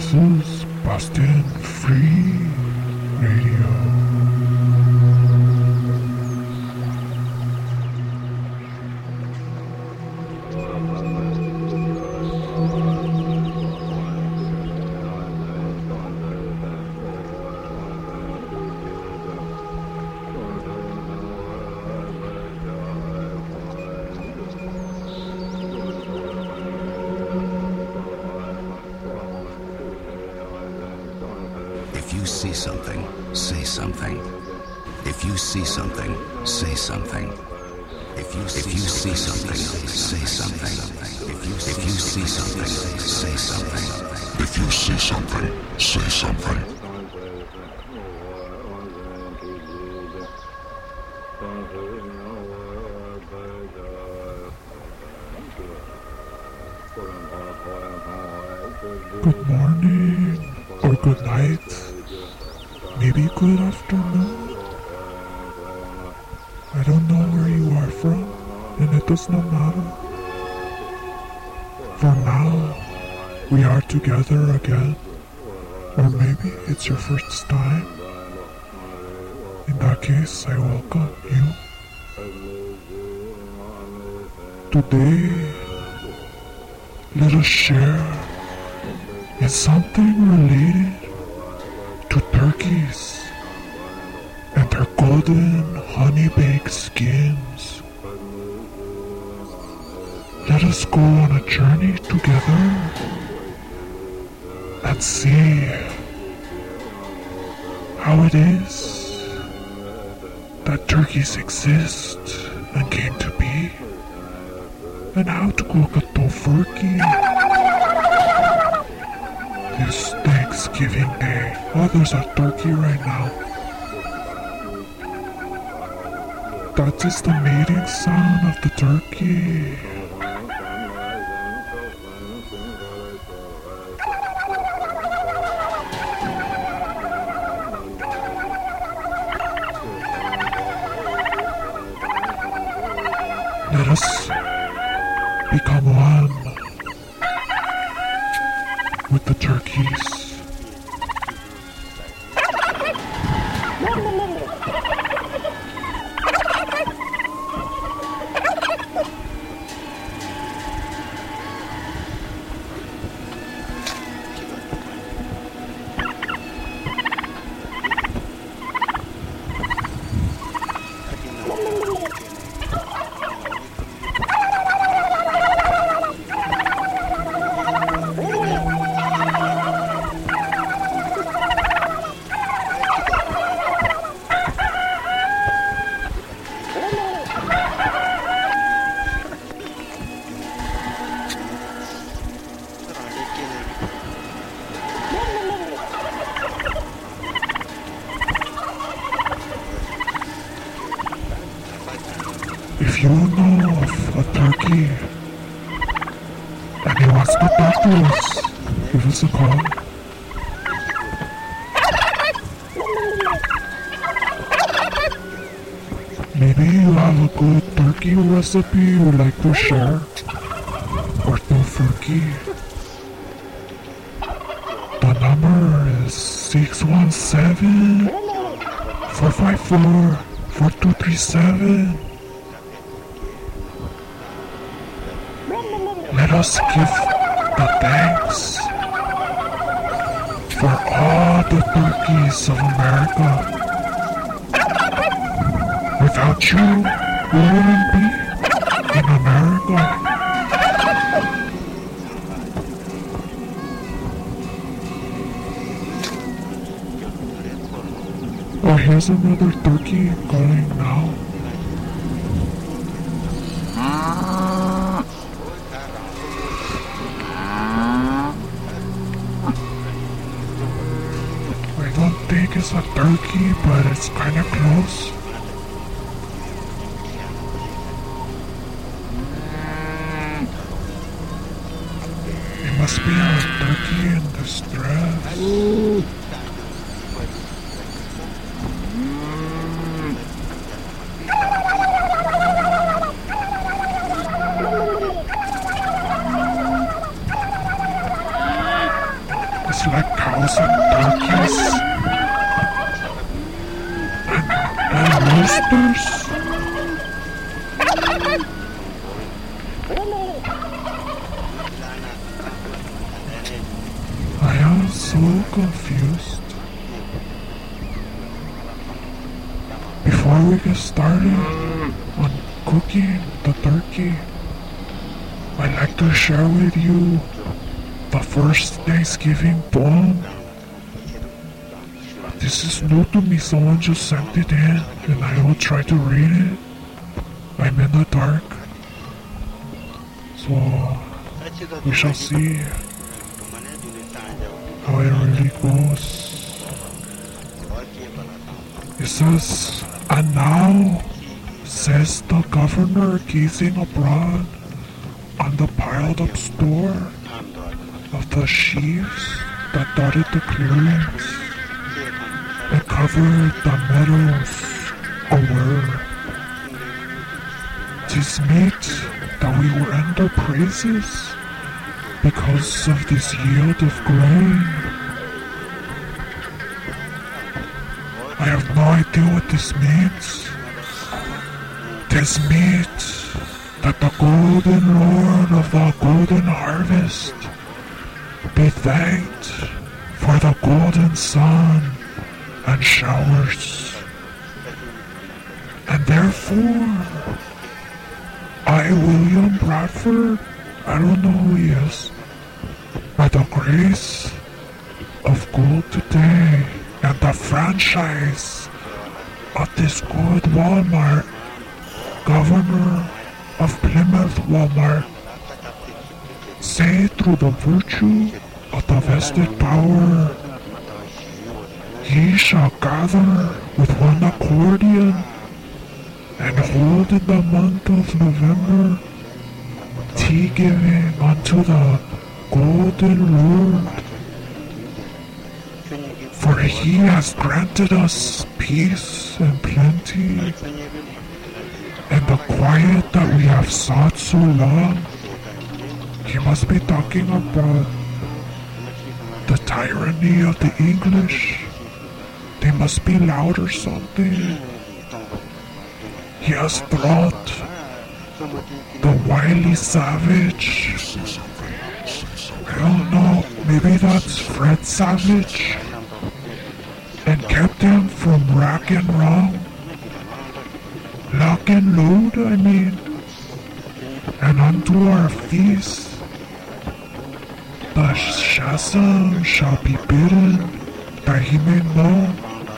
This is Boston Free Radio. If you see something, say something. If you see something, say something. If you see something, say something. If you see something, say something. If you see something, say something. Good morning, or good night, maybe good afternoon. I don't know where you are from, and it does not matter. For now, we are together again, or maybe it's your first time. In that case, I welcome you. Today, let us share in something related to turkeys and their golden honey-baked skins. Let us go on a journey together and see how it is that turkeys exist and came to be, and how to cook a tofurkey this Thanksgiving Day. Oh, there's a turkey right now. That is the mating sound of the turkey. Let us become one with the turkeys. If you know of a turkey and he wants to talk to us, give us a call. Maybe you have a good turkey recipe you'd like to share, or tofurkey. The number is 617-454-4237. Let us give the thanks for all the turkeys of America. Without you, we wouldn't be in America. Oh, here's another turkey calling now. I don't think it's a turkey, but it's kind of close. It must be a turkey in distress. just like cows and turkeys and roosters. I am so confused. Before we get started on cooking the turkey, I'd like to share with you the first Thanksgiving poem. This is new to me, someone just sent it in and I will try to read it. I'm in the dark, so we shall see how it really goes. It says, "And now," says the governor, gazing abroad on the piled up store of the sheaves that dotted the clearings and covered the meadows aware. "'Tis meet that we will render praises because of this yield of grain." I have no idea what this means. "'Tis meet that the golden Lord of the golden harvest be thanked for the golden sun and showers. And therefore, I, William Bradford, I don't know who he is, by the grace of God today and the franchise of this good Walmart, Governor of Plymouth Walmart, say through the virtue of the vested power, ye shall gather with one accordion and hold in the month of November tea giving unto the golden Lord. For he has granted us peace and plenty and the quiet that we have sought so long." He must be talking about the tyranny of the English. They must be loud or something. He has brought the wily savage. I don't know, maybe that's Fred Savage, and kept him from rack and wrong. Lock and load, I mean. And unto our feast the Shazam shall be bidden, that he may know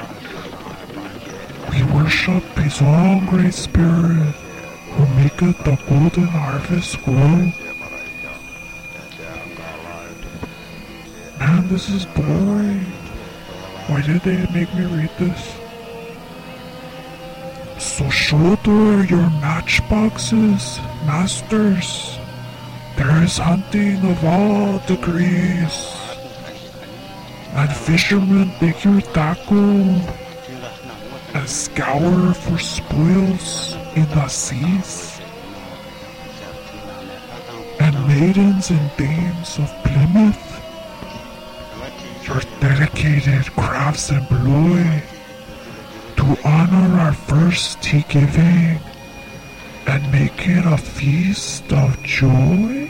we worship his own great spirit, who maketh the golden harvest grow. Man, this is boring. Why did they make me read this? "So shoulder your matchboxes, masters. There is hunting of all degrees, and fishermen dig your tackle and scour for spoils in the seas. And maidens and dames of Plymouth, your dedicated crafts employ to honor our first tea giving and make it a feast of joy.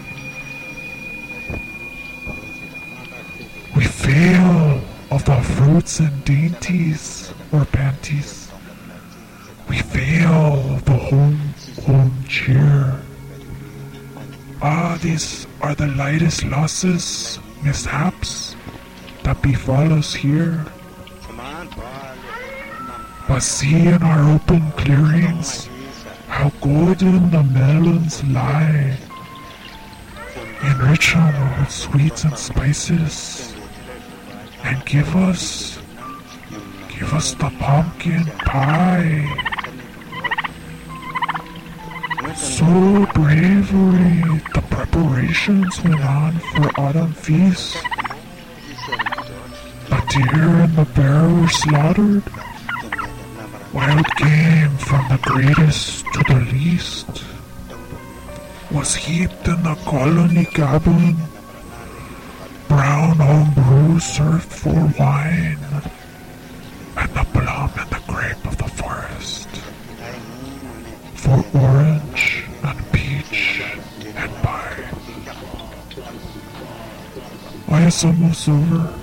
We fail of the fruits and dainties or panties. We fail of the home cheer. Ah, these are the lightest losses, mishaps that befall us here. But see in our open clearings how golden the melons lie. Enrich them with sweets and spices, and give us the pumpkin pie. So bravely the preparations went on for autumn feast. The deer and the bear were slaughtered. Wild game from the greatest to the least was heaped in the colony cabin. Brown home brew who served for wine, and the plum and the grape of the forest, for orange and peach and pine. Why is almost over?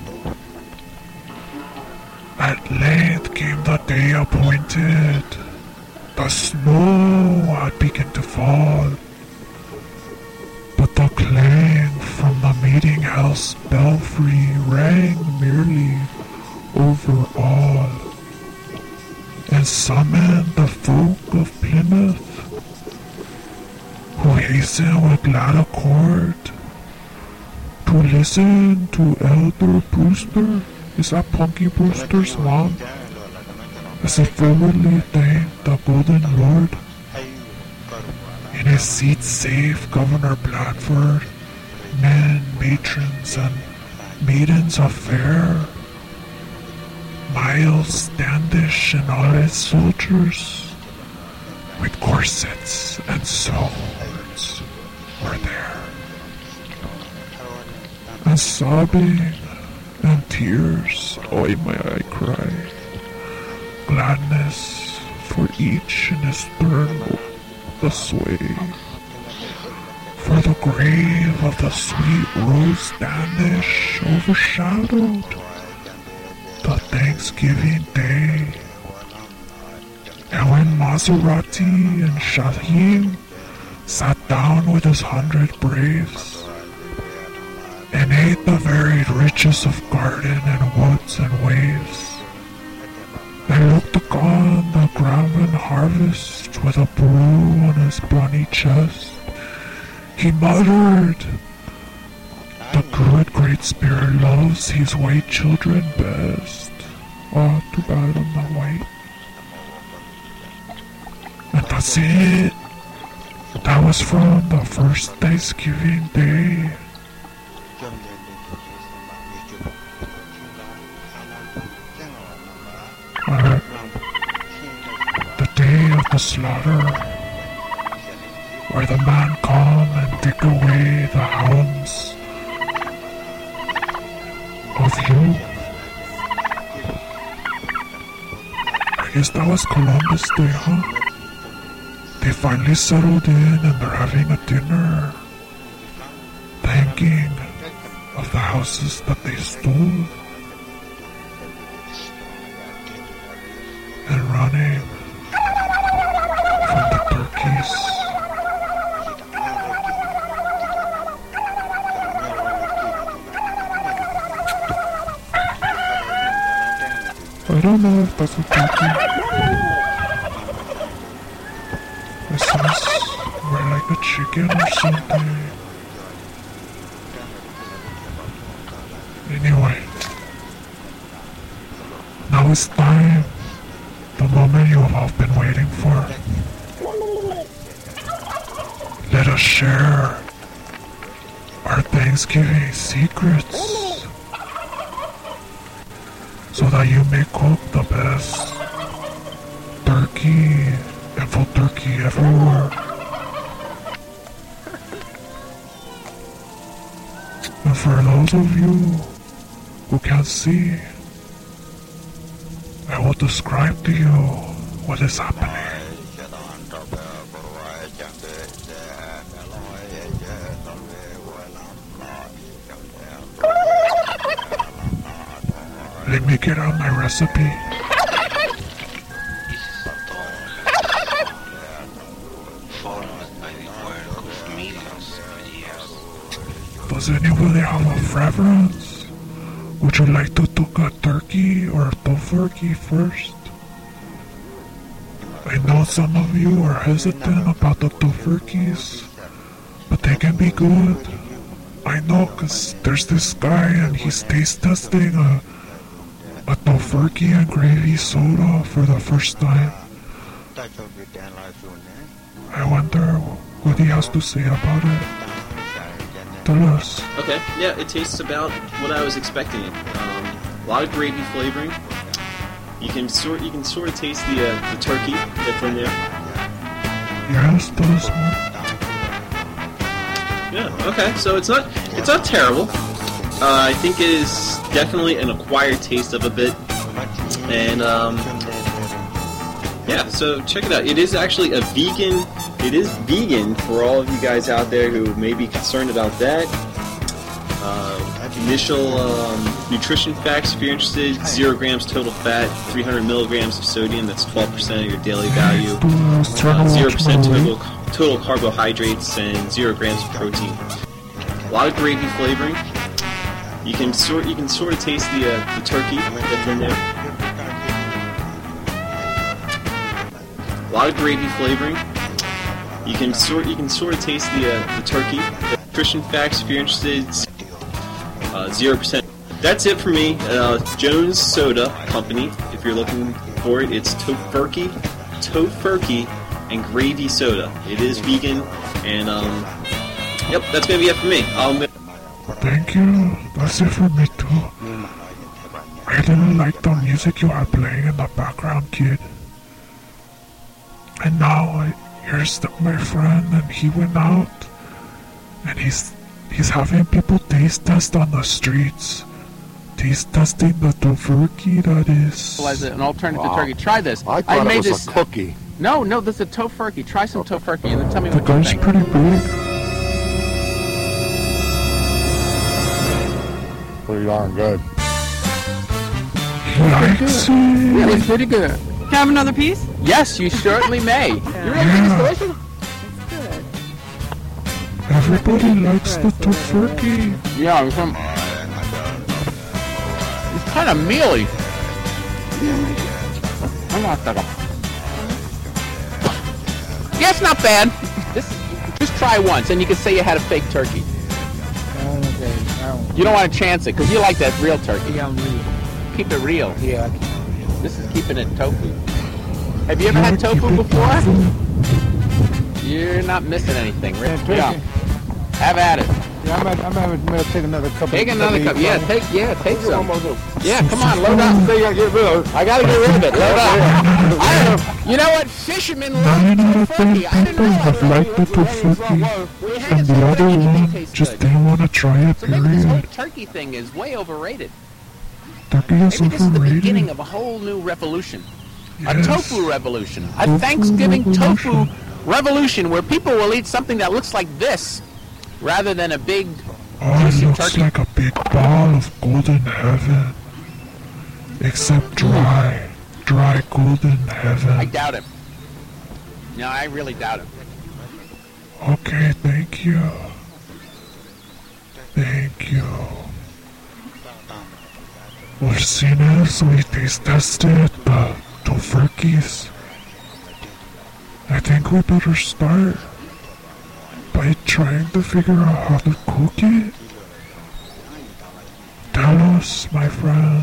At length came the day appointed. The snow had begun to fall, but the clang from the meeting house belfry rang merely over all, and summoned the folk of Plymouth, who hastened with glad accord to listen to Elder Brewster. Is that Punky Brewster's mom? As he fervently thanked the Golden Lord. In his seat safe, Governor Blandford, men, matrons, and maidens of fair, Miles Standish and all his soldiers, with corsets and swords, were there. And sobbing and tears, oi may I cry, gladness for each in his turn the sway, for the grave of the sweet Rose Standish overshadowed the Thanksgiving Day. And when Maserati and Shaheen sat down with his 100 braves, and ate the varied riches of garden and woods and waves, and looked upon the Graven harvest with a brew on his brawny chest, he muttered, "The good Great Spirit loves his white children best." Oh, too bad I'm not white. And that's it. That was from the first Thanksgiving Day. The day of the slaughter, where the man come and take away the hounds of you. I guess that was Columbus Day, huh? They finally settled in and they're having a dinner, thanking of the houses that they stole, and running from the turkeys. I don't know if that's a turkey. It sounds more like a chicken or something. Anyway, now it's time. The moment you have all been waiting for. Let us share our Thanksgiving secrets so that you may cook the best turkey and full turkey everywhere. And for those of you who can't see, I will describe to you what is happening. Let me get out my recipe. Does anybody have a preference? Would you like to cook a turkey or a tofurkey first? I know some of you are hesitant about the tofurkeys, but they can be good. I know, cause there's this guy and he's taste testing a tofurkey and gravy soda for the first time. I wonder what he has to say about it. Tell us. Okay, yeah, it tastes about what I was expecting. A lot of gravy flavoring. You can sort of taste the turkey that's in there. Yes, tell us more. Yeah, okay, so it's not terrible. I think it is definitely an acquired taste of a bit, and yeah, so check it out. It is actually a vegan. It is vegan for all of you guys out there who may be concerned about that. Initial nutrition facts, if you're interested: 0 grams total fat, 300 milligrams of sodium. That's 12% of your daily value. 0% total carbohydrates and 0 grams of protein. A lot of gravy flavoring. You can sort of taste the turkey that's in there. A lot of gravy flavoring. You can sort of taste the turkey. The nutrition facts, if you're interested: 0%. That's it for me. Jones Soda Company. If you're looking for it, it's Tofurky and Gravy Soda. It is vegan, and yep, that's gonna be it for me. Thank you. That's it for me too. I really like the music you are playing in the background, kid. And now here's my friend, and he went out, and he's having people taste test on the streets. Taste testing the Tofurky that is. As an alternative to turkey. Try this. I thought it was a cookie. No, this is a Tofurky. Try some Tofurky and then tell me The what you guy's think. pretty big. Pretty darn good. He likes it. Yeah, it's pretty good. Can I have another piece? Yes, you certainly may. You really think it's delicious? Everybody likes the Tofurky. Yeah, it's kind of mealy. I'm not that. Yeah, it's not bad. Just try once, and you can say you had a fake turkey. You don't want to chance it because you like that real turkey. Yeah, I'm real. Keep it real. Yeah, I keep it real. This is keeping it tofu. Have you ever had tofu before? You're not missing anything, Rick. Yeah. Have at it. Yeah, I'm gonna take another cup. Take another cup. Yeah, take some. Yeah, come on, load So up. you gotta get rid of it. I gotta get rid of it. Load up. You know what? Fishermen love 9 out of 10 Tofurky. I didn't people know have liked the Tofurky, and the other one just didn't want to try it, So maybe this whole period. turkey thing is way overrated. Turkey is Maybe this is the beginning overrated. of a whole new revolution. A Yes. tofu revolution. A Tofu Thanksgiving tofu revolution. revolution where people will eat something that looks like this rather than a big Oh, it juicy looks turkey. like a big ball of golden heaven. Except dry. Dry golden I heaven. doubt it. No, I really doubt it. Okay, thank you. Thank you. Well, seeing as we taste tested the Tofurkys, I think we better start by trying to figure out how to cook it. Tell us, my friend.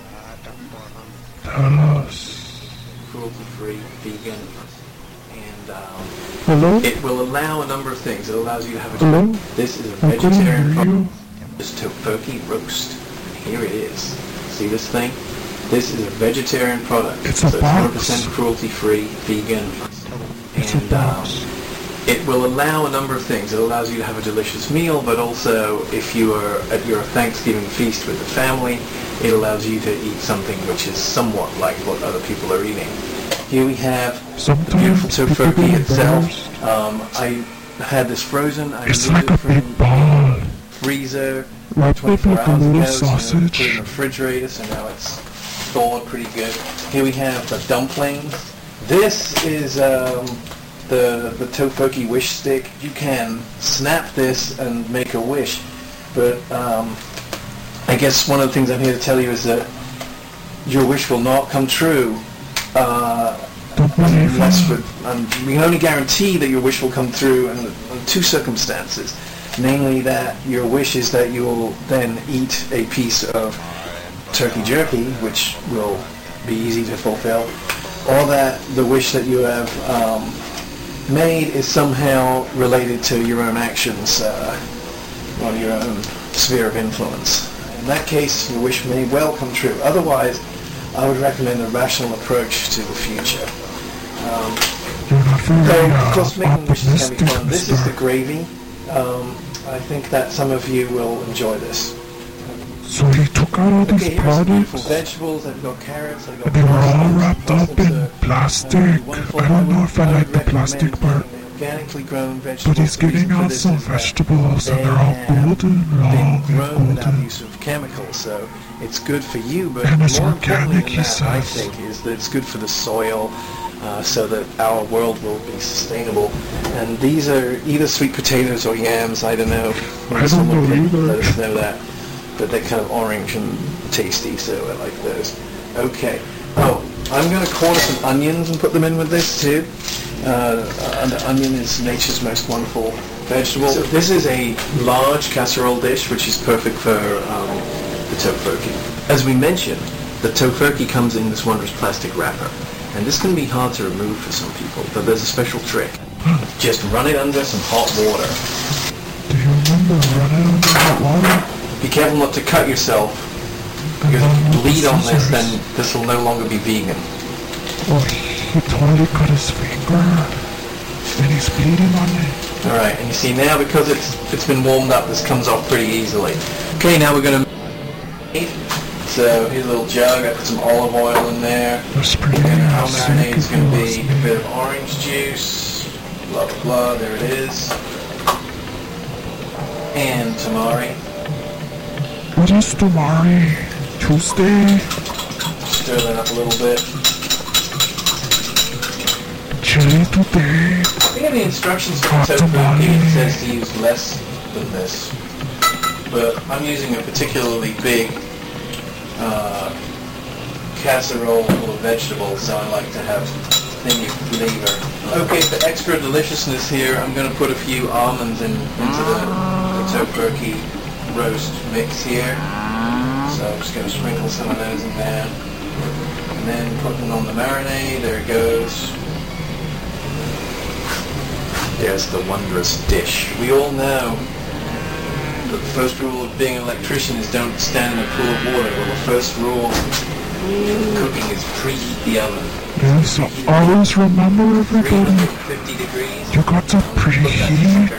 Tell us. Cruelty-free, vegan, and Hello? it will allow a number of things. It allows you to have a. Hello? This is a I couldn't vegetarian hear product. you. This Tofurky roast. Here it is. See this thing? This is a vegetarian product. It's a so box. It's 100% cruelty-free, vegan, It's a and box. it will allow a number of things. It allows you to have a delicious meal, but also if you are at your Thanksgiving feast with the family, it allows you to eat something which is somewhat like what other people are eating. Here we have the Sometimes beautiful people Tofurky get itself. embarrassed. I had this frozen. I It's removed like a it from big ball. the freezer Like maybe 24 like a hours little ago, so I put it in sausage. the refrigerator, so now it's thawed pretty good. Here we have the dumplings. This is the Tofurky wish stick. You can snap this and make a wish, but I guess one of the things I'm here to tell you is that your wish will not come true Don't believe unless it. we can only guarantee that your wish will come through in two circumstances. Namely, that your wish is that you will then eat a piece of turkey jerky, which will be easy to fulfill, or that the wish that you have made is somehow related to your own actions or your own sphere of influence. In that case, your wish may well come true. Otherwise, I would recommend a rational approach to the future. You're not very So, of course, making wishes can be optimistic, fun. This is the Mr. gravy. I think that some of you will enjoy this. So he took out all these Okay, here's some beautiful products, vegetables. I've got carrots. I've got and they were all parsley, wrapped up in mussels, plastic. wonderful. I don't know if I would like the recommend plastic part, organically grown vegetables. but he's The reason giving for out this some is that vegetables, and they they're all have golden, been long grown and without golden. use of chemicals, so it's good for you. But And it's more importantly organic, than he that, I says. think, is that it's good for the soil, so that our world will be sustainable. And these are either sweet potatoes or yams. I don't know. I don't Someone know can either. let us know that. But they're kind of orange and tasty, so I like those. Okay. Oh, I'm going to corner some onions and put them in with this too. And the onion is nature's most wonderful vegetable. So this is a large casserole dish, which is perfect for the tofurkey. As we mentioned, the tofurkey comes in this wondrous plastic wrapper. And this can be hard to remove for some people, but there's a special trick. Just run it under some hot water. Do you remember running under hot water? Be careful not to cut yourself, because if you bleed on this, then this will no longer be vegan. Oh, he totally cut his finger, and he's bleeding on it. Alright, and you see now, because it's been warmed up, this comes off pretty easily. Okay, now we're going to marinate. So here's a little jug, I put some olive oil in there. That's pretty And our nice. marinade is going to be a bit of orange juice, blah blah blah, there it is. And tamari. What is tomorrow? Tuesday? Stir that up a little bit. Chili today? I think in the instructions for Hot the tofurkey tamale. it says to use less than this. But I'm using a particularly big casserole full of vegetables, so I like to have plenty of flavor. Okay, for extra deliciousness here, I'm going to put a few almonds into the tofurkey roast mix here. So I'm just going to sprinkle some of those in there. And then putting on the marinade, there it goes. There's the wondrous dish. We all know that the first rule of being an electrician is don't stand in a pool of water. Well, the first rule of cooking is preheat the oven. Yes, so always remember everybody, 350 degrees. you got to preheat.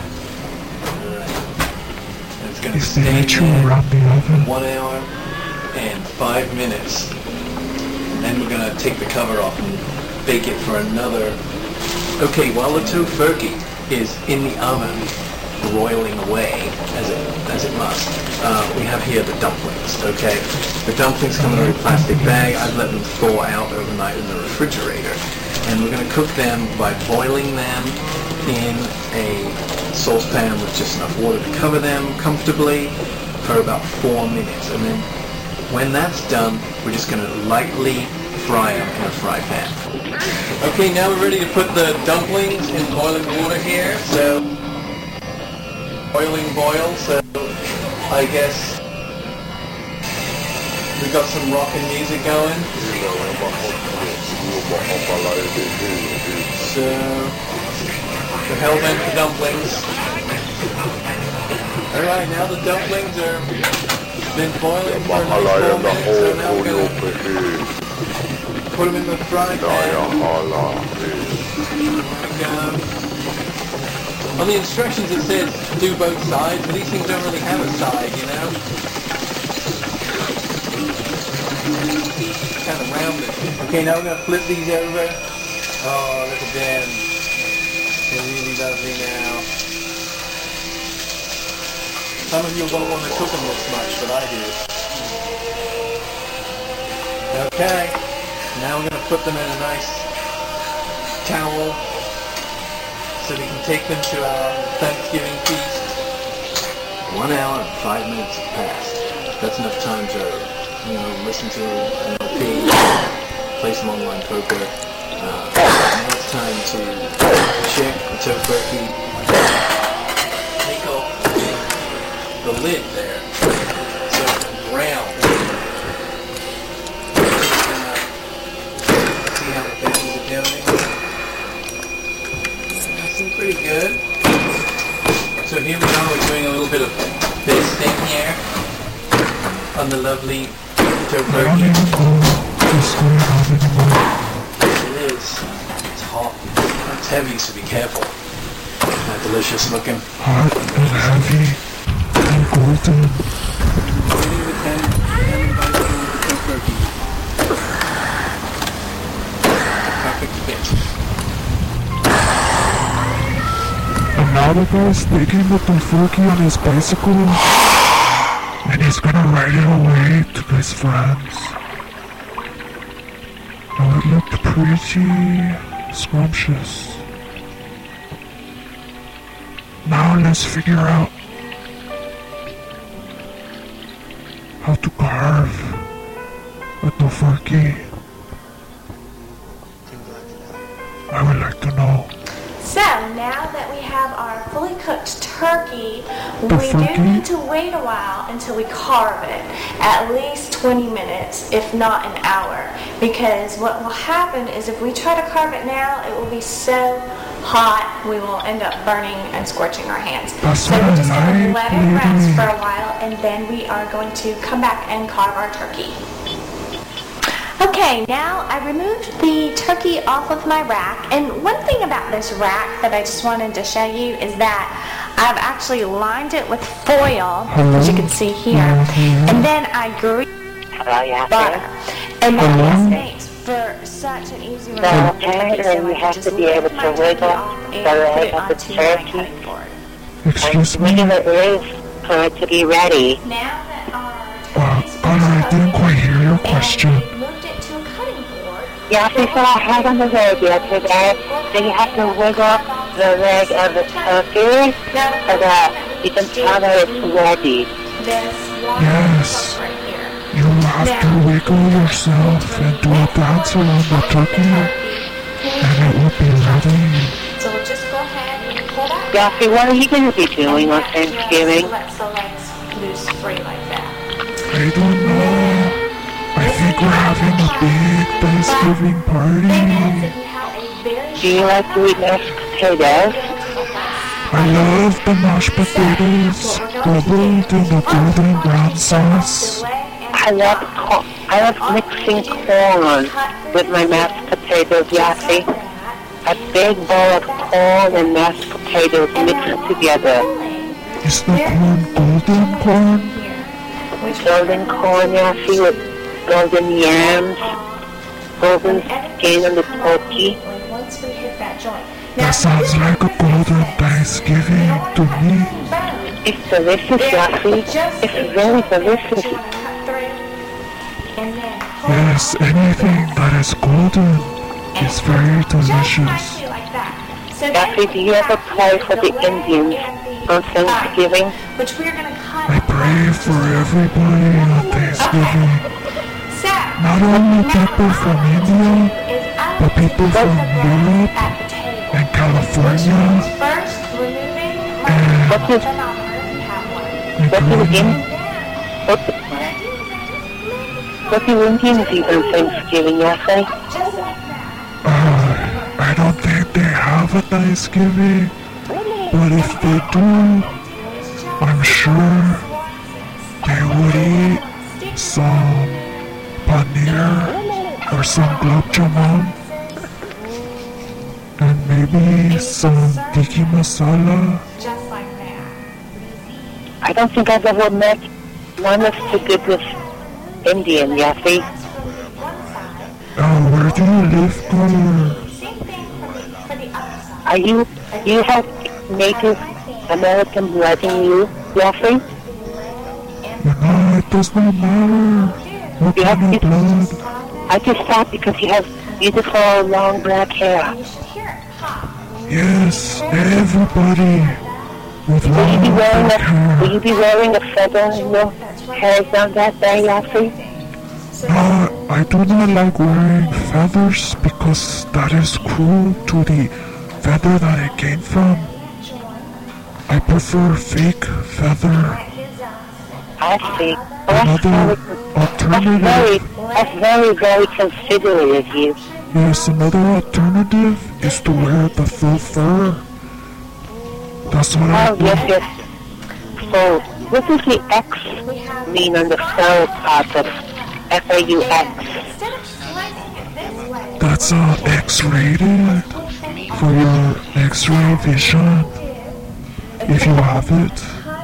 It's going to If they stay let you there around the oven. 1 hour and 5 minutes. And then we're going to take the cover off and bake it for another. Okay, while the tofurkey is in the oven, broiling away as it must, we have here the dumplings. Okay, the dumplings come in a plastic bag. I've let them thaw out overnight in the refrigerator, and we're going to cook them by boiling them in a saucepan with just enough water to cover them comfortably for about 4 minutes. And then when that's done, we're just going to lightly fry them in a fry pan. Okay, now we're ready to put the dumplings in boiling water here. So, boil, so I guess we've got some rockin' music going. So, the hell-bent for dumplings. Alright, now the dumplings are been boiling for a nice 4 minutes, so now we're going to put them in the frying pan. On the instructions it says do both sides, but these things don't really have a side, you know? Kind of rounded. Okay, now we're going to flip these over. Oh, look at them. They're really lovely now. Some of you won't want to cook them this much, but I do. Okay, now we're going to put them in a nice towel so we can take them to our Thanksgiving feast. 1 hour and 5 minutes have passed. That's enough time to, listen to an LP, play some online poker. Now it's time to check the tofurkey. Take off the lid there, so it's brown. See how the veggies are doing. That's pretty good. So here we are, we're doing a little bit of basting here on the lovely I don't tofurkey. even go to school out anymore. It is. It's hot. It's heavy, so be careful. Not delicious looking. Hot and heavy and golden. now the guy's taking the tofurkey on his bicycle, and he's gonna ride it away to his friends. Now it looked pretty scrumptious. Now let's figure out how to carve a tofurkey. I would like to know. So now that we have our fully cooked turkey, we Tofurkey? do need to wait a while until we carve it. At least 20 minutes, if not an hour. Because what will happen is if we try to carve it now, it will be so hot, we will end up burning and scorching our hands. That's So we're just going to right, let it rest lady. for a while, and then we are going to come back and carve our turkey. Okay, now I removed the turkey off of my rack, and one thing about this rack that I just wanted to show you is that I've actually lined it with foil, as you can see here, and then I greased butter, and that just makes for such an easy removal. Okay, then you have to be able to wiggle the leg of the turkey. Excuse me? Wiggle it is for it to be ready. Now that our I didn't quite hear your question. moved it to a cutting board. Yeah, so I had on the road yesterday, then you have to wiggle the leg of the turkey so that you can tell that it's ready. This water Yes. right here. You have to wiggle yourself and do a dance around the turkey, and it will be ready. So we'll just go ahead and pull that. Yossi, what are you going to be doing on Thanksgiving? Let the legs loose free like that. I don't know. I think we're having a big Thanksgiving party. Do you like to eat mashed potatoes? I love the mashed potatoes, doubled in the golden brown sauce. I love mixing corn with my mashed potatoes, Yossi. A big bowl of corn and mashed potatoes mixed together. Is the corn golden corn? Golden corn, Yossi, with golden yams, golden skin on the turkey. Once we hit that joint. That sounds like a golden Thanksgiving to me. It's delicious, Yossi. It's very delicious. Yes, anything that is golden is very delicious. Yossi, do you ever pray for the Indians on Thanksgiving? Which we're going to cut. I pray for everybody on Thanksgiving. So, Not only people from India, but people from Europe and California first removing and What is Greenland. what do Indians eat on Thanksgiving, Yossi? I don't think they have a Thanksgiving, but if they do, I'm sure they would eat some paneer or some gulab jamun and maybe some tiki masala. just like that. I don't think I've ever met one of the goodness Indian, Yossi. Oh, where do you live, caller? Same thing for the other side. You have Native American blood in you, Yossi? You know, it does not matter what You have kind of blood. I just thought because you have beautiful long black hair. You should hear it pop. Yes, everybody with Will long you black hair. be wearing a feather in your hair on that day, Yossi? I do not like wearing feathers because that is cruel to the feather that it came from. I prefer fake feather. I see. Another alternative, That's very considerate of you. yes, another alternative is to wear the faux fur. That's what I Oh, do. yes. So, what does the X mean on the faux part of F-A-U-X? Instead of slicing it this way, That's X-rated for your X-ray vision, if you have it.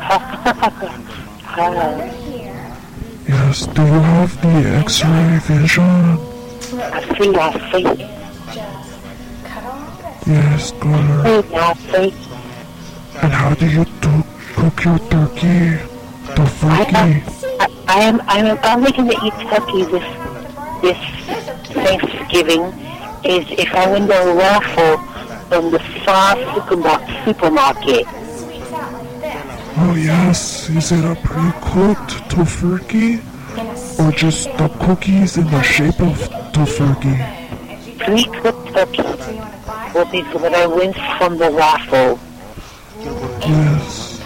Yes, do you have the X-ray vision? I see. Yes, caller. Yossi. And how do you cook your turkey? Tofurkey? I'm only going to eat turkey this Thanksgiving is if I win the raffle from the Far supermarket. Oh yes, is it a pre-cooked tofurkey? Or just the cookies in the shape of tofurkey? Pre-cooked turkey will be what I win from the raffle. Yes.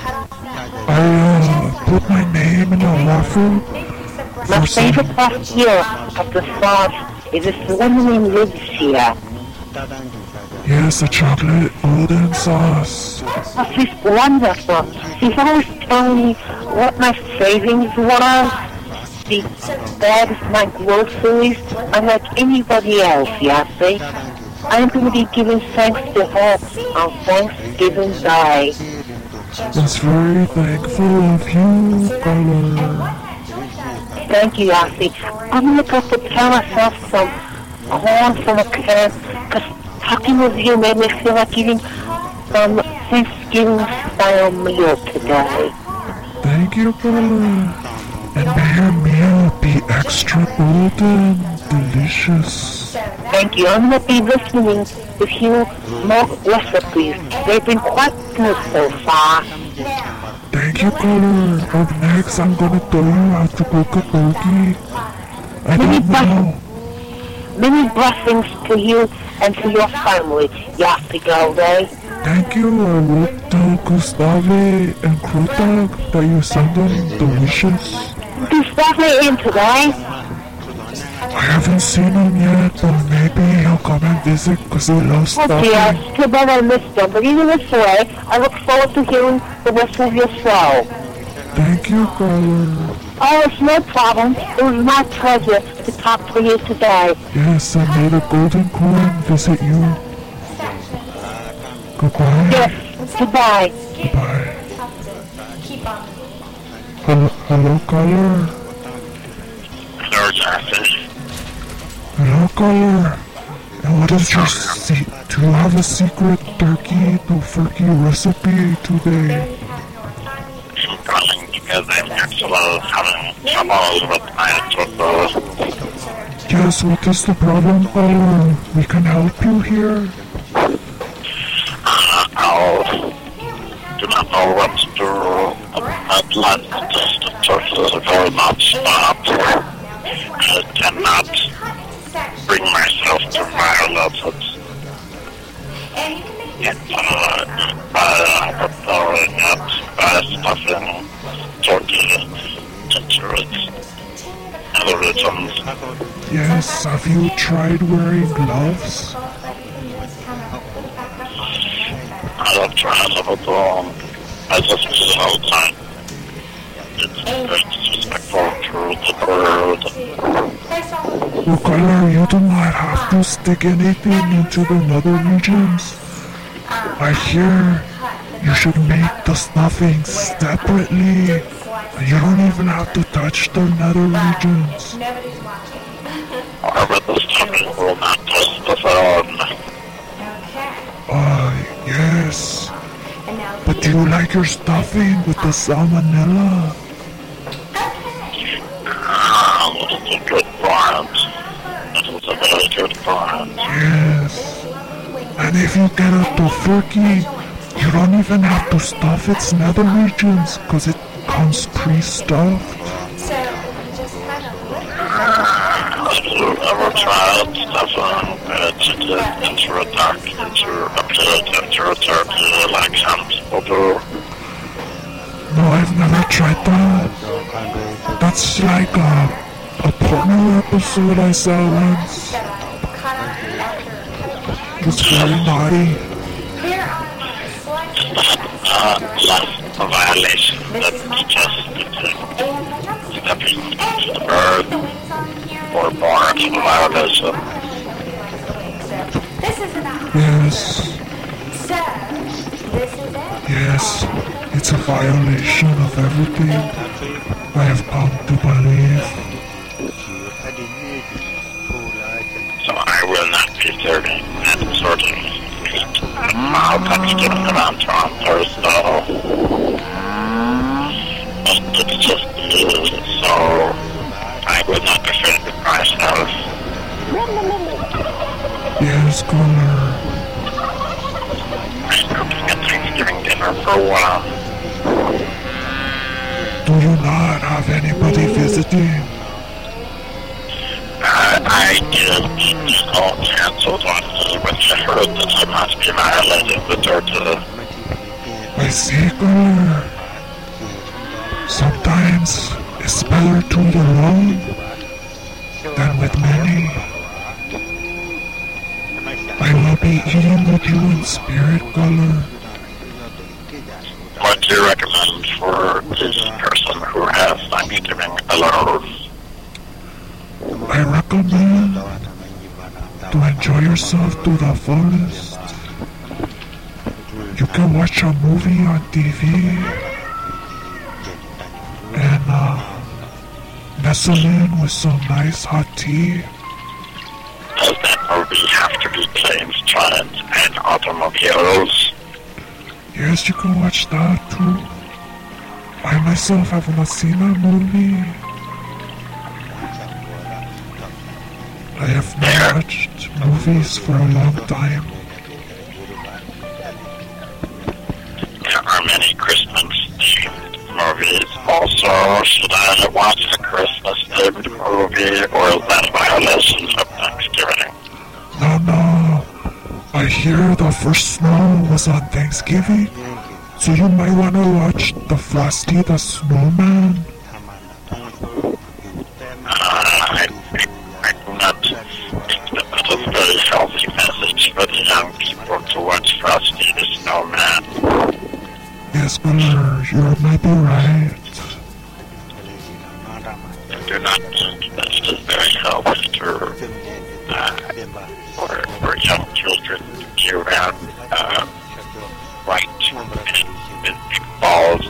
I put my name in a raffle. My favorite part here of the sauce is this woman who lives here. Yes, a chocolate golden sauce. Oh, she's wonderful. She's always telling me what my savings were. She bags my groceries unlike anybody else, Yassi. I'm going to be giving thanks to her on Thanksgiving Day. That's very thankful of you, Color. Thank you, Yassi. I'm going to go prepare myself some corn from a can, because talking with you made me feel like eating some Thanksgiving-style meal today. Thank you, Color. And may your meal be extra golden, delicious. Thank you. I'm going to be listening to you more recipes. They've been quite good so far. Thank you, Color. Up next, I'm gonna tell you how to cook a turkey. I don't know. Many blessings to you and to your family, Yassi Galde. Thank you. I will tell Gustave and Krutag that you send them the wishes. Gustave in today? I haven't seen him yet, but maybe he'll come and visit because he loves stuff. Oh dear, too bad I missed him. But either this way, I look forward to hearing the rest of your show. Thank you, Color. Oh, it's no problem. It was my pleasure to talk to you today. Yes, I made a golden corn visit you. Goodbye. Yes, goodbye. Goodbye. Hello, Color. Hello, Yassi. Hello, Color. And what is your do you have a secret turkey tofurkey recipe today? I'm calling because I'm actually having trouble with my throat. Yes, what is the problem, Color? We can help you here. I do not know what to do. My blood test of turkey is very much stopped. I cannot bring myself to violate it. By preparing it, by stuffing turkey into it. Other reasons. Yes, have you tried wearing gloves? I have tried it at all. I just do it all the time. It's very disrespectful to the bird. Well, Color, you do not have to stick anything into the nether regions. I hear you should make the stuffing separately. And you don't even have to touch the nether regions. However, the stuffing will not touch the phone. Yes. But do you like your stuffing with the salmonella? It's a good part. It's a very good part. Yes. And if you get a tofurkey, you don't even have to stuff its nether regions, because it comes pre-stuffed. Have you ever tried stuffing into a duck, into a turkey like some people do? No, I've never tried that. That's like a porno episode I saw once. It's very naughty. That's a violation that you just stepping into the bird or more of a violation. Yes. Yes, it's a violation of everything I have come to believe. So I will not be serving that sort of meat Thanksgiving around Toronto, so it's just so I would not defend the price of. Yes, caller. I'm cooking a Thanksgiving dinner for a while. Do you not have anybody visiting? I did all canceled on me when I heard that I must be violating the Torta. I see, caller. Sometimes it's better to be alone than with many. I will be eating with you in spirit, caller. What do you recommend for this person who has Thanksgiving alone? I recommend to enjoy yourself to the fullest. You can watch a movie on TV and nestle in with some nice hot tea. Does that movie have to be planes, trains, and automobiles? Yes, you can watch that too. I myself have not seen that movie. I have not watched movies for a long time. There are many Christmas-themed movies. Also, should I watch a Christmas-themed movie, or is that a violation of Thanksgiving? No. I hear the first snow was on Thanksgiving, so you might want to watch the Frosty the Snowman. I do not think that that is a very healthy message for the young people to watch Frosty the Snowman. Yes, caller, you might be right. I do not think that it is very healthy for young children to be around white and big balls.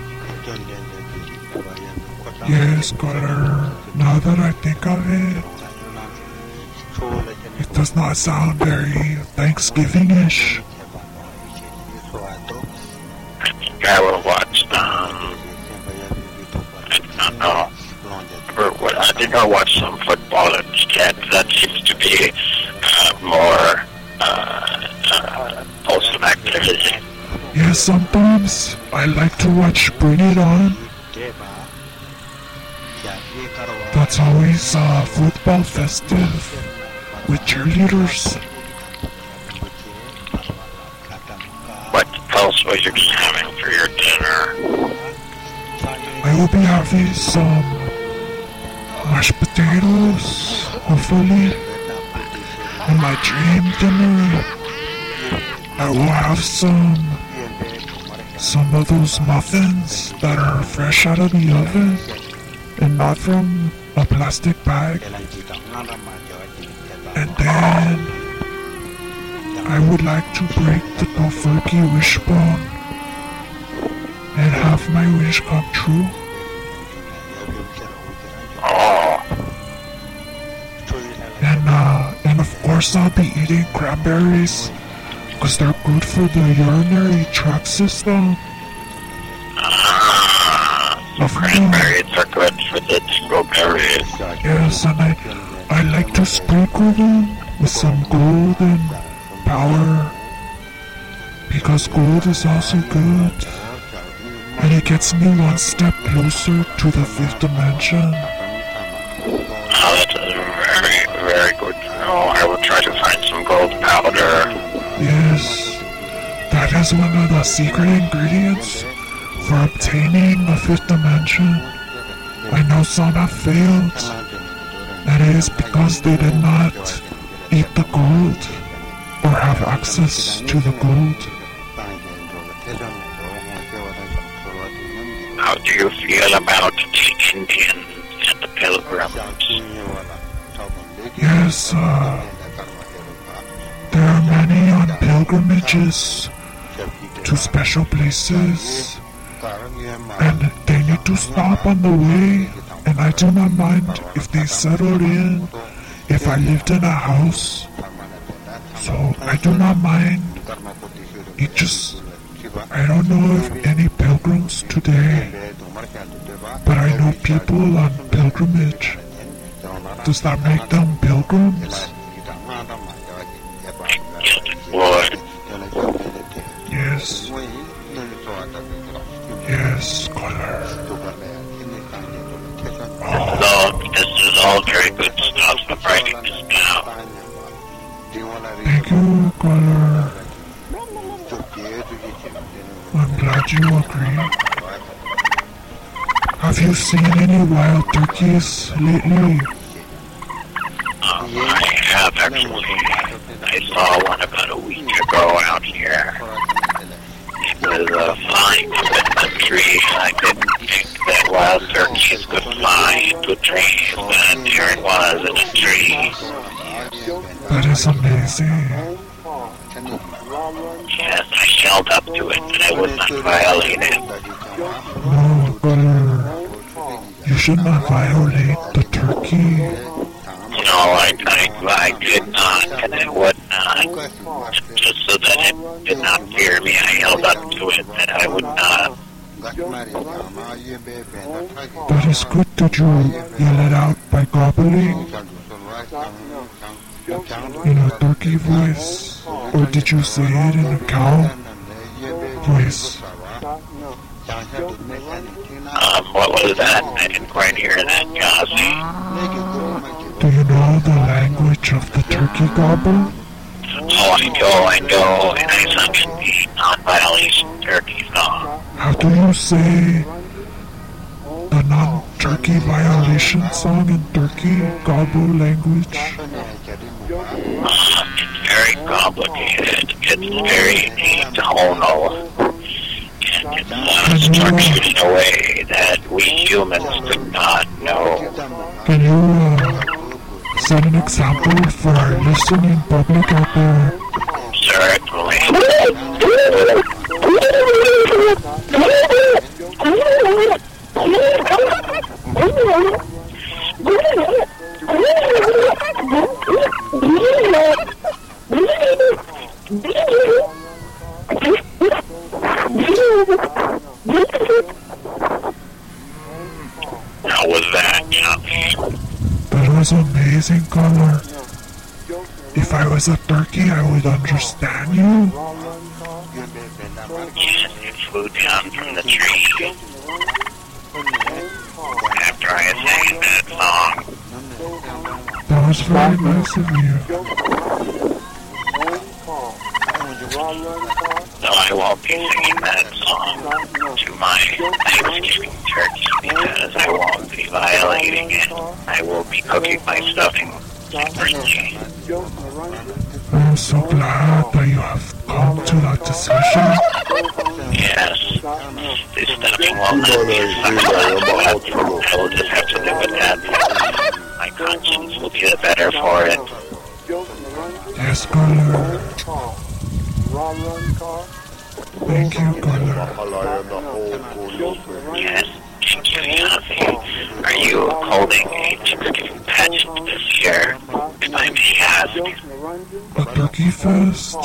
Yes, caller, now that I think of it does not sound very Thanksgiving-ish. I think I will watch, I think I'll watch some football instead. That seems to be more wholesome activity. Yes, sometimes I like to watch Bring It On. That's always football festive with cheerleaders. What else will you be having for your dinner? I will be having some mashed potatoes, hopefully. And my dream dinner, I will have some of those muffins that are fresh out of the oven and not from a plastic bag. And then I would like to break the Tofurkey wishbone and have my wish come true. And of course I'll be eating cranberries because they're good for the urinary tract system. Cranberries are good for the dingleberries. Yes, and I like to sprinkle them with some gold and power because gold is also good. And it gets me one step closer to the fifth dimension. Oh, that is very, very good to know. I will try to find some gold powder. Yes, that is one of the secret ingredients for obtaining the fifth dimension. I know some have failed. That is because they did not eat the gold or have access to the gold. How do you feel about the Indians and the pilgrims? Yes, there are many on pilgrimages to special places, and they need to stop on the way, and I do not mind if they settled in, if I lived in a house, so I do not mind I don't know of any pilgrims today, but I know people on pilgrimage. Does that make them pilgrims? Lord. Yes. Yes, Scholar. This is all very good stuff. I'm writing this down. Thank you, Scholar. I'm glad you agree. Have you seen any wild turkeys lately? I have actually. I saw one about a week ago out here. It was flying up in the tree. I didn't think that wild turkeys could fly into trees, but there it was in a tree. That is amazing. Yes, I yelled up to it that I would not violate it. No, Scholar. You should not violate the turkey. No, I did not, and I would not. Just so that it did not fear me, I held up to it that I would not. That is good. Did you yell it out by gobbling? In a turkey voice? Or did you say it in a cow voice? What was that? I didn't quite hear that, Gossie. Do you know the language of the turkey gobble? Oh, I know, and I sung in the non-violation turkey song. How do you say the non-turkey violation song in turkey gobble language? It's very complicated. It's very atonal. And it's structured in a way that we humans could not know. Can you set an example for our listening public out there? Certainly. How was that, Johnny? That was amazing, Color. If I was a turkey, I would understand you. Yes, it flew down from the tree. After I had sang that song. That was very nice of you. No, I won't be singing that song to my Thanksgiving turkey because I won't be violating it. I will be cooking my stuffing secretly. I'm so glad that you have come to that decision. Yes, this stuffing will not be successful. I will just have to live with that. My conscience will be the better for it. Yes, Color. Thank you, Color. Yes, thank you, Yossi. Are you holding a Thanksgiving pageant this year, if I may ask? A turkey fest?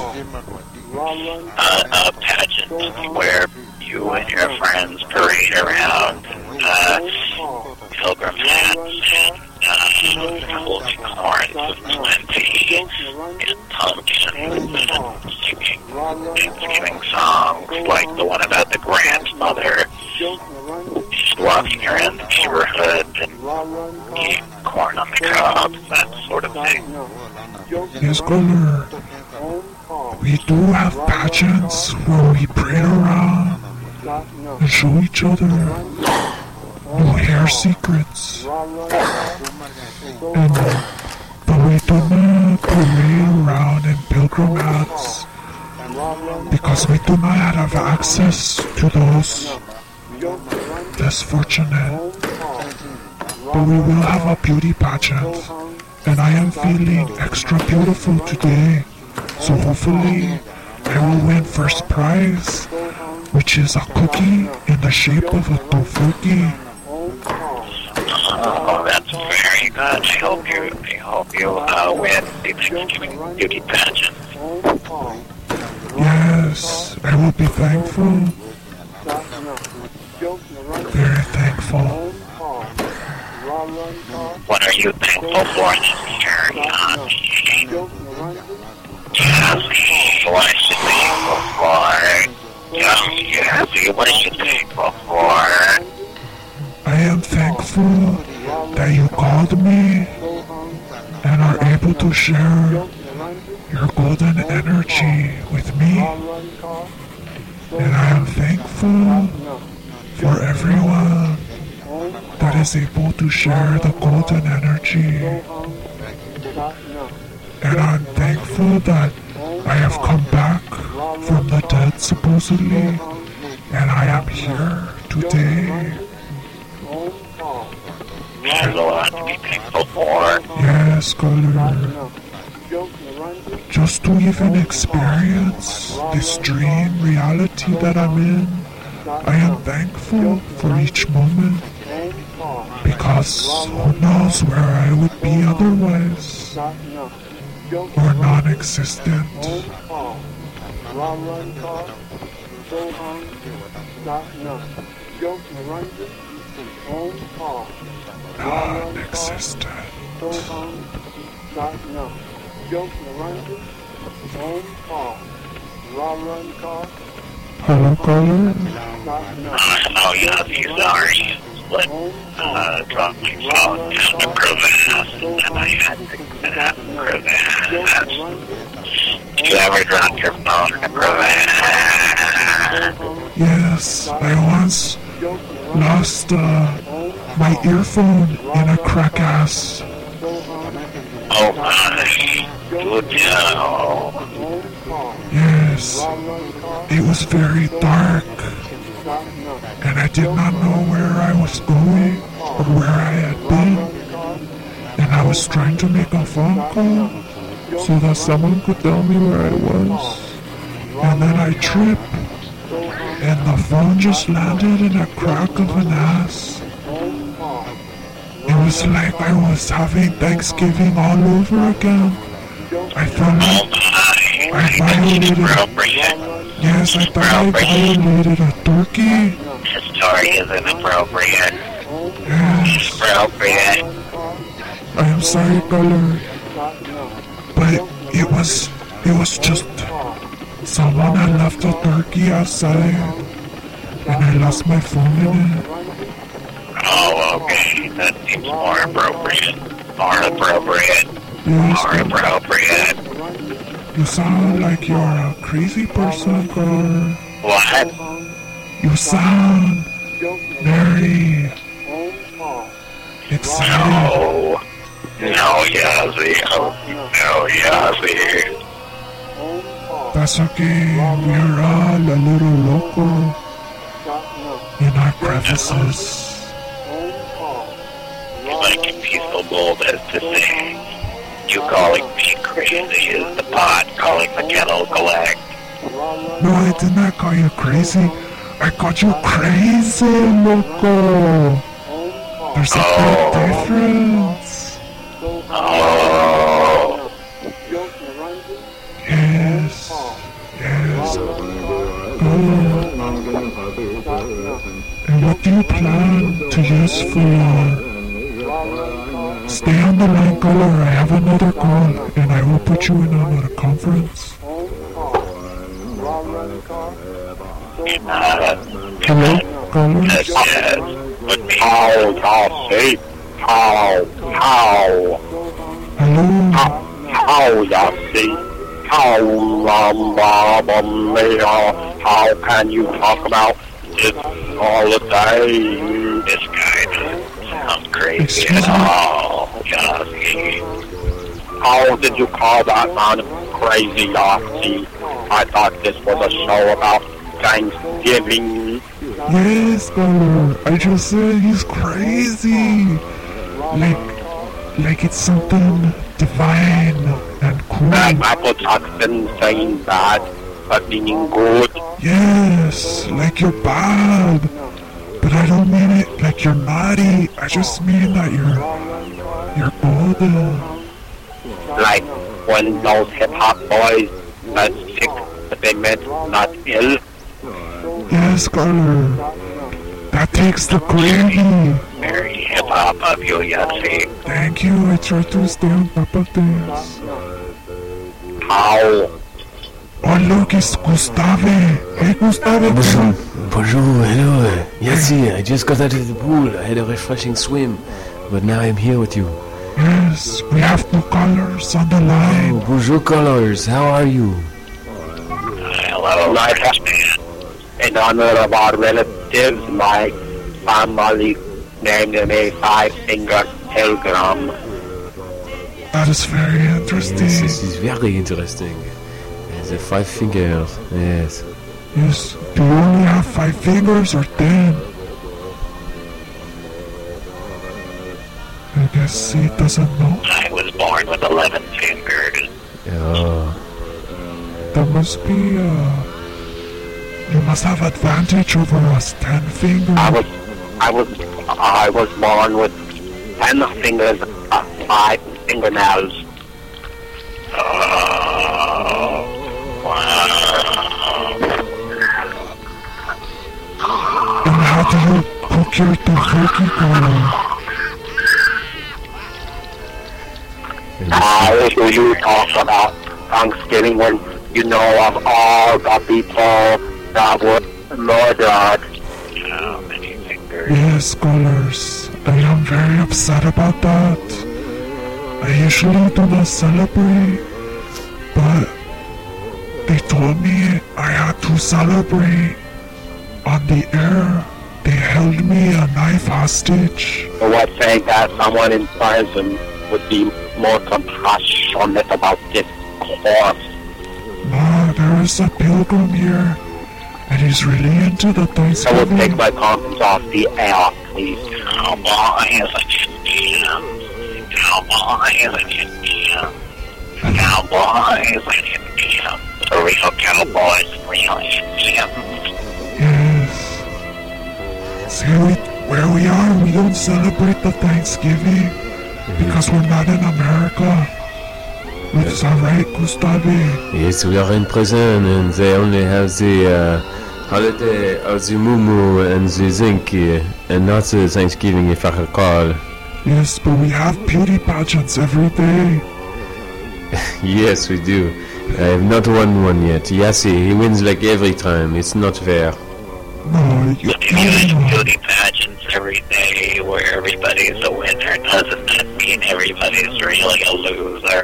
A pageant where you and your friends parade around pilgrim hats and holding horns of plenty and pumpkins and singing Thanksgiving songs like the one about the grandmother and walking around the neighborhood and eating corn on the cob, that sort of thing. Yes, Color. We do have pageants where we parade around and show each other new hair secrets. But we do not parade around in pilgrim hats because we do not have access to those less fortunate. But we will have a beauty pageant, and I am feeling extra beautiful today. So hopefully I will win first prize, which is a cookie in the shape of a tofurkey. Oh, that's very good. I hope you win the Thanksgiving beauty pageant. Yes, I will be thankful. Very thankful. What are you thankful for this year, Yossi? Yossi, what are you thankful for? Yossi, what are you thankful for? I am thankful that you called me and are able to share your golden energy with me. And I am thankful for everyone that is able to share the golden energy. And I'm thankful that I have come back from the dead supposedly, and I am here today. There's a lot to be thankful for. Yes, Color. Just to even experience this dream reality that I'm in, I am thankful for each moment, because who knows where I would be otherwise, or non-existent. Non-existent. Hello, Color? Oh, Yossi, sorry. But, dropped my phone down the crevasse, and I had to get out of the crevasse. Did you ever drop your phone in the crevasse? Yes, I once lost my earphone in a crack-ass. Oh my, good job. Yes, it was very dark, and I did not know where I was going or where I had been, and I was trying to make a phone call so that someone could tell me where I was, and then I tripped, and the phone just landed in a crack of an ass. It was like I was having Thanksgiving all over again. I felt like I violated Yes, I thought I violated a turkey. This story is inappropriate. Yes. Inappropriate. I am sorry, Color. But it was just someone had left a turkey outside, and I lost my phone in it. Oh, okay. That seems more appropriate. More appropriate. Yes, more appropriate. You sound like you're a crazy person, Color. What? You sound very excited. No, Yossi. No, Yossi. That's okay. We're all a little local in our crevices. Like a peaceful bold as to say, you calling me crazy is the pot calling the kettle black. No, I did not call you crazy. I called you crazy, loco. There's a big difference. Oh. Yes. Yes. Good. And what do you plan to use for Stay on the line, Color. I have another call, and I will put you in on a conference. Hello, Color? Yes, but how, Yossi? How? Hello? How, Yossi? How can you talk about this all the time? This guy doesn't sound crazy at all, Yossi. How did you call that man crazy, Yossi? I thought this was a show about Thanksgiving. Yes, Color. I just said he's crazy. Like it's something divine and cool. Apple Jackson saying bad, but meaning good. Yes, like you're bad. But I don't mean it like you're naughty. I just mean that you're golden. Like when those hip-hop boys that sick the pigment not ill? Yes, Scholar. That takes the gravy. Very hip-hop of you, Yahtzee. Thank you. I try to stay on top of things. How? Oh, look, it's Gustave. Hey, Gustave. Bonjour, hello. Yahtzee, I just got out of the pool. I had a refreshing swim. But now I'm here with you. Yes, we have two callers on the line. Oh, bonjour, callers. How are you? Hello, my man. In honor of our relatives, my family named him a five-finger pilgrim. That is very interesting. Yes, this is very interesting. It's a 5 fingers, yes. Yes, do you only have 5 fingers or 10? I guess he doesn't know. I was born with 11 fingers. Oh. There must be, you must have advantage over us, 10 fingers. I was born with 10 fingers, 5 fingernails. Wow. And how do you cook your turkey, Color? If you talk about Thanksgiving when you know of all the people that were murdered. How many fingers? Yes, Scholars. I am very upset about that. I usually do not celebrate, but they told me I had to celebrate. On the air, they held me a knife hostage. For what saying that someone in prison would be more compassionate about this corpse? No, there is a pilgrim here, and he's really into the I Thanksgiving. will take my comments off the air, please. Cowboys and Indians. Cowboys and Indians. Cowboys and Indians. The real cowboys, real Indians. Yes. See, where we are, we don't celebrate the Thanksgiving because we're not in America. It's alright, Gustave. Yes, we are in prison and they only have the holiday of the Mumu and the Zinki and not the Thanksgiving, if I recall. Yes, but we have beauty pageants every day. Yes, we do. I have not won one yet. Yahtzee, he wins like every time. It's not fair. No, you can't. Beauty pageants every day where everybody's a winner. Doesn't that mean everybody's really a loser?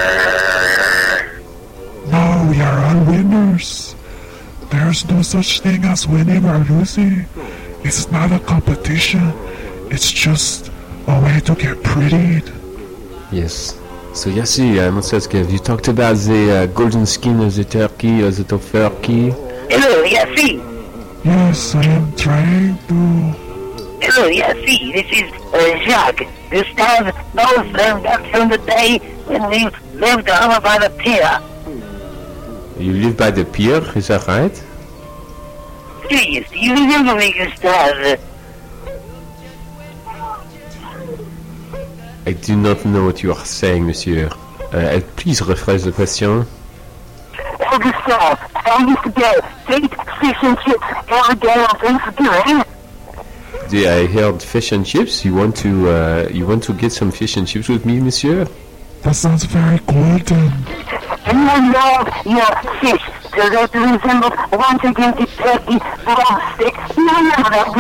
No, we are all winners. There's no such thing as winning or losing. It's not a competition. It's just a way to get prettied. Yes. So Yahtzee, I must ask you, have you talked about the golden skin of the turkey or the tofurkey? Hello, Yahtzee. Yes, I am trying to... Hello, Yahtzee. This is Jacques. Gustave knows them back from the day when we lived over by the pier. You live by the pier, is that right? Please, do you remember me, Gustave? I do not know what you are saying, monsieur. Please rephrase the question. Oh, Gustave, I used to get 8 fish and chips every day on Thanksgiving. I heard fish and chips. You want to get some fish and chips with me, monsieur? That sounds very golden. And you know your fish, so that resembles once again the turkey drumstick. You know that,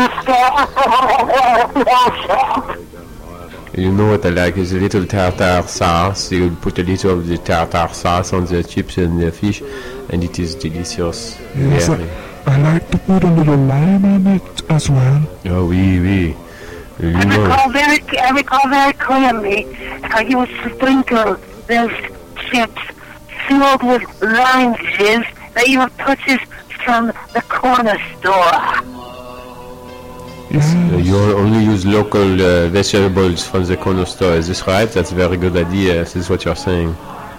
Gustave. You know what I like is a little tartar sauce. You put a little of the tartar sauce on the chips and the fish, and it is delicious. Yes, I like to put a little lime on it as well. Oh, oui. I recall very clearly how you would sprinkle those chips filled with lime juice that you would purchase from the corner store. Yes. You only use local vegetables from the corner store. Is this right? That's a very good idea. This is what you're saying.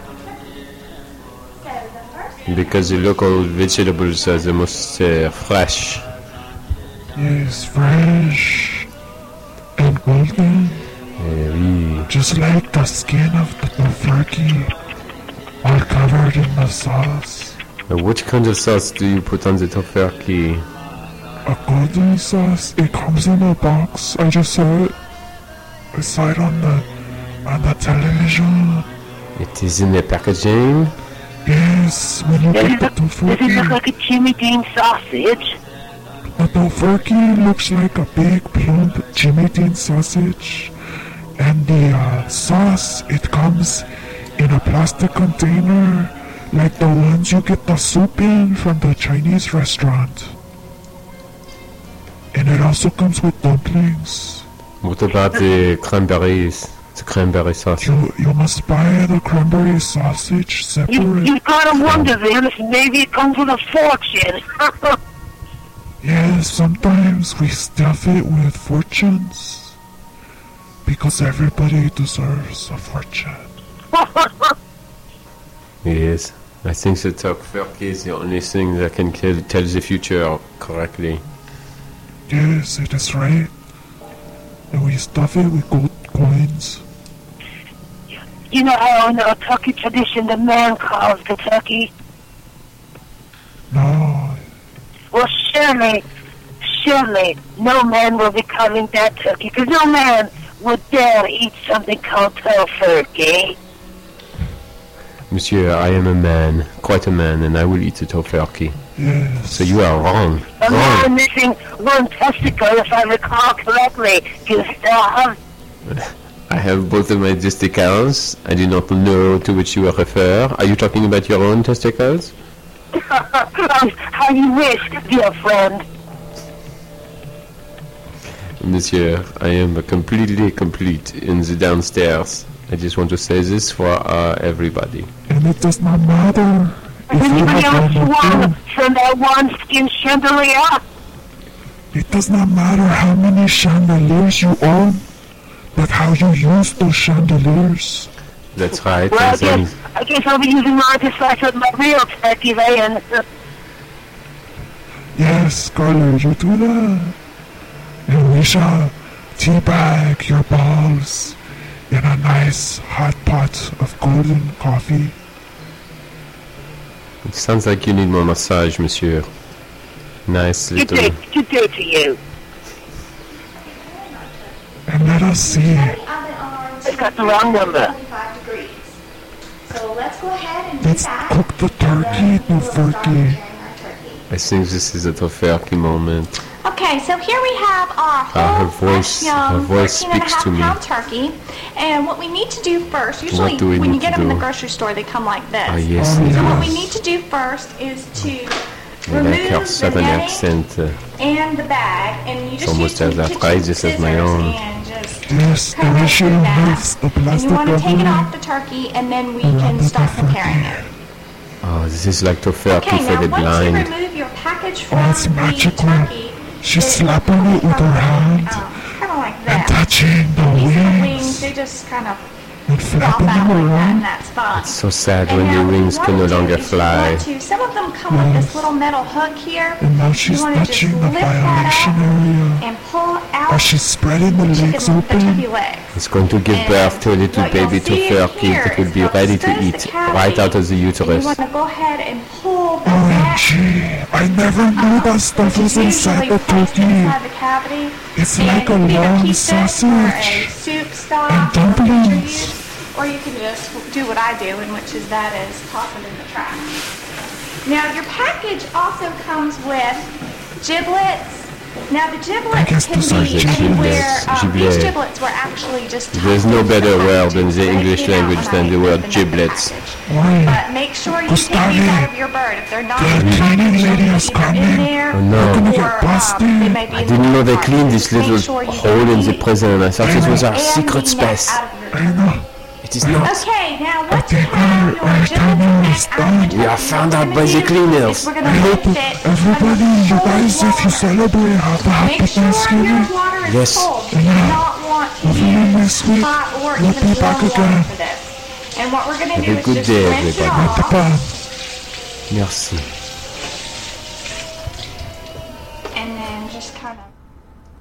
Because the local vegetables are the most fresh. Yes, fresh and golden. Oui. Just like the skin of the turkey, all covered in the sauce. Which kind of sauce do you put on the tofurkey? A golden sauce. It comes in a box. I just saw it. I saw it on the television. It is in the packaging? Yes, when you get the Does it look like a Jimmy Dean sausage? The tofurkey looks like a big plump Jimmy Dean sausage. And the sauce, it comes in a plastic container like the ones you get the soup in from the Chinese restaurant. And it also comes with dumplings. What about the cranberries? The cranberry sauce? You must buy the cranberry sausage separate. You gotta wonder, Vince, maybe it comes with a fortune. Yes, sometimes we stuff it with fortunes. Because everybody deserves a fortune. Yes. I think the tofurkey is the only thing that can tell the future correctly. Yes, it is right. And we stuff it with gold coins. You know how in our turkey tradition the man calls the turkey? No. Well, surely, no man will be calling that turkey, because no man would dare eat something called tofurkey. Monsieur, I am a man, quite a man, and I will eat a tofurkey. Yes. So you are wrong. A man missing one testicle, if I recall correctly, Gustav. I have both of my testicles. I do not know to which you refer. Are you talking about your own testicles? How you wish, dear friend. Monsieur, I am completely complete in the downstairs. I just want to say this for everybody. And it does not matter. Anybody else want from that one skin chandelier? It does not matter how many chandeliers you own, but how you use those chandeliers. That's right. Well, I guess I'll be using mine to slice up my real turkey then. Yes, Scarlet, you do that. And we shall teabag your balls in a nice hot pot of golden coffee. It sounds like you need more massage, monsieur. Nice little... Good day to you. And let us see. I got the wrong number. So let's go ahead and Let's cook the turkey, tofurkey. I think this is a tofurkey moment. Okay, so here we have our whole her voice speaks to me. 13.5-pound turkey. And what we need to do first, usually when you get them in the grocery store, they come like this. Ah, yes. So what we need to do first is to remove the netting and the bag, and you just use some kitchen scissors and just cut right through that. And you want to take it off the turkey, and then we can start preparing it. Oh, this is like tofurkey for the blind. Once you remove your package from it's magical. turkey, She's slapping it with her hand kind of like and that. touching the wings They just kind of and flapping them and around. that's fun. It's so sad when your wings can no longer fly. Some of them come with this little metal hook here. And now she's touching the violation area. And pull out. As she's spreading the legs open. It's going to give birth to a little baby tofurkey that will be ready to eat right out of the uterus. You want to go ahead and pull the OMG, I never knew that stuff was inside the turkey. It's like a long sausage and dumplings. Or you can just do what I do, and which is that is toss it in the trash. Now your package also comes with giblets. Now the giblets can be anywhere. These giblets were actually just. There's no better word in the English language than the word giblets. But make sure you take these out of your bird. If they're not the cleaning lady is coming. Oh no! I didn't know they cleaned this little hole in the prison. I thought it was our secret space. I know. It is not. Okay, now once you have your giblets out, we are found out by the cleaners. I hope everybody, you guys, if you celebrate, have a happy Thanksgiving. Yes. Hopefully next week we'll be back again. And what we're going to do Have a is good just day, rinse it everybody. off. Merci. And then just kind of